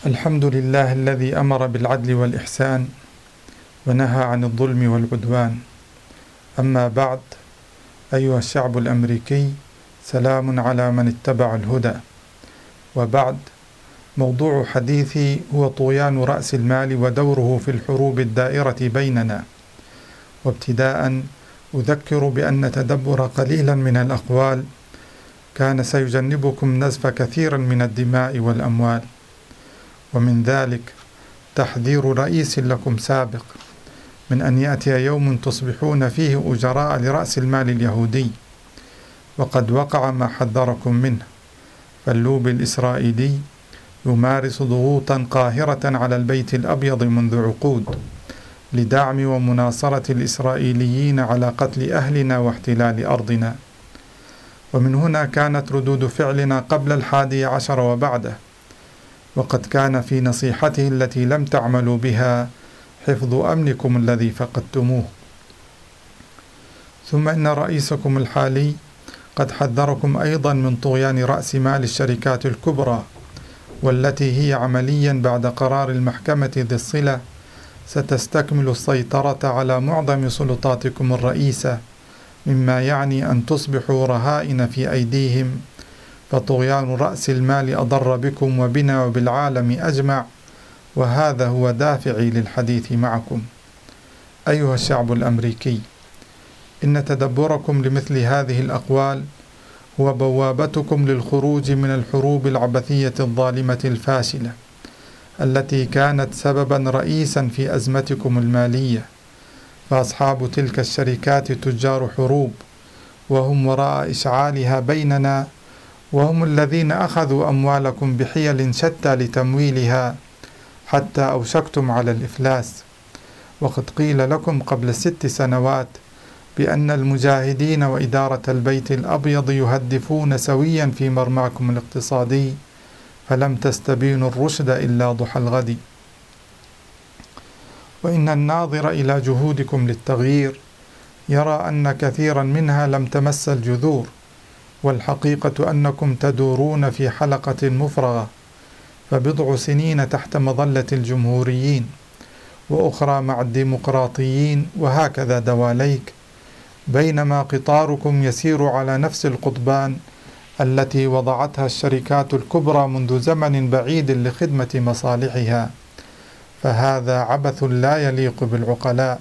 الحمد لله الذي أمر بالعدل والإحسان ونهى عن الظلم والعدوان. أما بعد، أيها الشعب الأمريكي، سلام على من اتبع الهدى. وبعد، موضوع حديثي هو طغيان رأس المال ودوره في الحروب الدائرة بيننا. وابتداء أذكر بأن تدبر قليلا من الأقوال كان سيجنبكم نزف كثيرا من الدماء والأموال. ومن ذلك تحذير رئيس لكم سابق من أن يأتي يوم تصبحون فيه أجراء لرأس المال اليهودي، وقد وقع ما حذركم منه. فاللوبي الإسرائيلي يمارس ضغوطا قاهرة على البيت الأبيض منذ عقود لدعم ومناصرة الإسرائيليين على قتل أهلنا واحتلال أرضنا. ومن هنا كانت ردود فعلنا قبل 11 وبعده، وقد كان في نصيحته التي لم تعملوا بها حفظ أمنكم الذي فقدتموه. ثم إن رئيسكم الحالي قد حذركم أيضا من طغيان رأس مال الشركات الكبرى، والتي هي عمليا بعد قرار المحكمة ذي الصلة ستستكمل السيطرة على معظم سلطاتكم الرئيسة، مما يعني أن تصبحوا رهائن في أيديهم. فطغيان رأس المال أضر بكم وبنا وبالعالم أجمع، وهذا هو دافعي للحديث معكم. أيها الشعب الأمريكي، إن تدبركم لمثل هذه الأقوال هو بوابتكم للخروج من الحروب العبثية الظالمة الفاشلة التي كانت سببا رئيسا في أزمتكم المالية. فأصحاب تلك الشركات تجار حروب، وهم وراء إشعالها بيننا، وهم الذين أخذوا أموالكم بحيل شتى لتمويلها حتى أوشكتم على الإفلاس. وقد قيل لكم قبل 6 سنوات بأن المجاهدين وإدارة البيت الأبيض يهدفون سويا في مرماكم الاقتصادي، فلم تستبينوا الرشد إلا ضحى الغد. وإن الناظر إلى جهودكم للتغيير يرى أن كثيرا منها لم تمس الجذور، والحقيقة أنكم تدورون في حلقة مفرغة، فبضع سنين تحت مظلة الجمهوريين، وأخرى مع الديمقراطيين، وهكذا دواليك، بينما قطاركم يسير على نفس القضبان التي وضعتها الشركات الكبرى منذ زمن بعيد لخدمة مصالحها. فهذا عبث لا يليق بالعقلاء،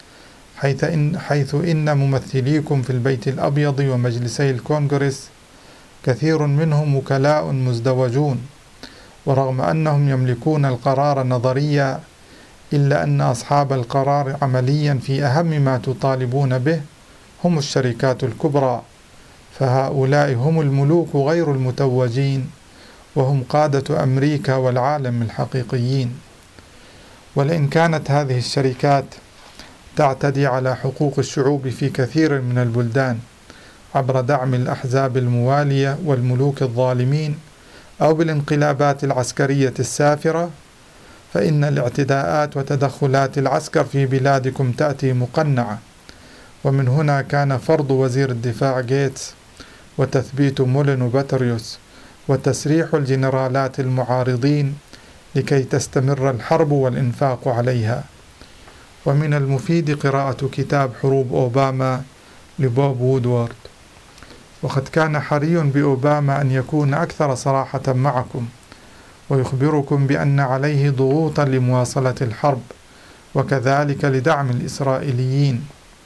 حيث إن ممثليكم في البيت الأبيض ومجلسي الكونغرس كثير منهم وكلاء مزدوجون، ورغم أنهم يملكون القرار نظريا، إلا أن أصحاب القرار عمليا في أهم ما تطالبون به هم الشركات الكبرى. فهؤلاء هم الملوك غير المتوجين، وهم قادة أمريكا والعالم الحقيقيين. ولئن كانت هذه الشركات تعتدي على حقوق الشعوب في كثير من البلدان عبر دعم الأحزاب الموالية والملوك الظالمين أو بالانقلابات العسكرية السافرة، فإن الاعتداءات وتدخلات العسكر في بلادكم تأتي مقنعة. ومن هنا كان فرض وزير الدفاع غيتس وتثبيت مولن وباتريوس وتسريح الجنرالات المعارضين لكي تستمر الحرب والإنفاق عليها. ومن المفيد قراءة كتاب حروب أوباما لبوب وودورد. وقد كان حري بأوباما أن يكون أكثر صراحة معكم، ويخبركم بأن عليه ضغوطا لمواصلة الحرب، وكذلك لدعم الإسرائيليين،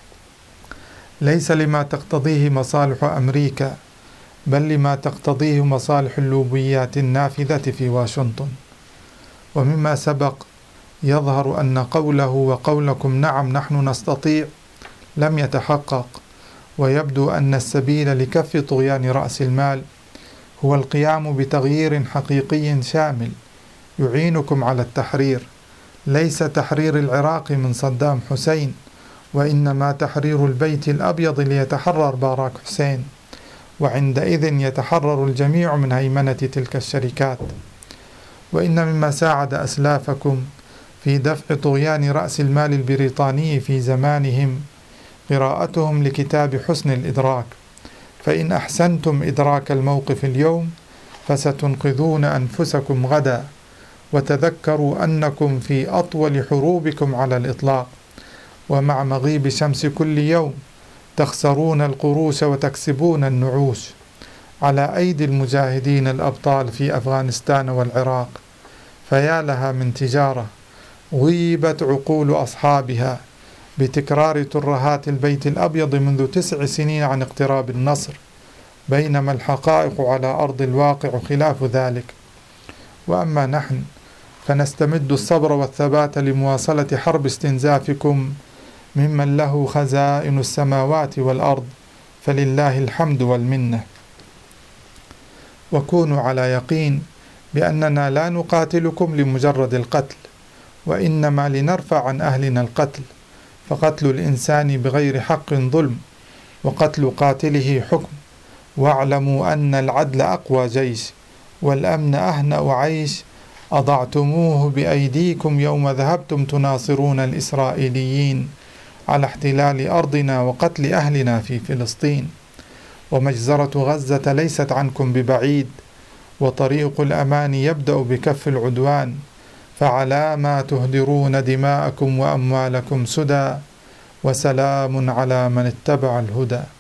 ليس لما تقتضيه مصالح أمريكا، بل لما تقتضيه مصالح اللوبيات النافذة في واشنطن. ومما سبق يظهر أن قوله وقولكم نعم نحن نستطيع لم يتحقق، ويبدو أن السبيل لكف طغيان رأس المال هو القيام بتغيير حقيقي شامل يعينكم على التحرير، ليس تحرير العراق من صدام حسين، وإنما تحرير البيت الأبيض ليتحرر باراك حسين، وعندئذ يتحرر الجميع من هيمنة تلك الشركات. وإن مما ساعد أسلافكم في دفع طغيان رأس المال البريطاني في زمانهم قراءتهم لكتاب حسن الإدراك، فإن أحسنتم إدراك الموقف اليوم فستنقذون أنفسكم غدا، وتذكروا أنكم في أطول حروبكم على الإطلاق، ومع مغيب شمس كل يوم تخسرون القروش وتكسبون النعوش على أيدي المجاهدين الأبطال في أفغانستان والعراق. فيا لها من تجارة غيبت عقول أصحابها بتكرار ترهات البيت الأبيض منذ 9 سنين عن اقتراب النصر، بينما الحقائق على أرض الواقع خلاف ذلك. وأما نحن فنستمد الصبر والثبات لمواصلة حرب استنزافكم ممن له خزائن السماوات والأرض، فلله الحمد والمنة. وكونوا على يقين بأننا لا نقاتلكم لمجرد القتل، وإنما لنرفع عن أهلنا القتل، فقتل الإنسان بغير حق ظلم، وقتل قاتله حكم. واعلموا أن العدل أقوى جيش، والأمن أهنأ عيش، أضعتموه بأيديكم يوم ذهبتم تناصرون الإسرائيليين على احتلال أرضنا وقتل أهلنا في فلسطين. ومجزرة غزة ليست عنكم ببعيد، وطريق الأمان يبدأ بكف العدوان، فعلى ما تهدرون دماءكم وأموالكم سدى، وسلام على من اتبع الهدى.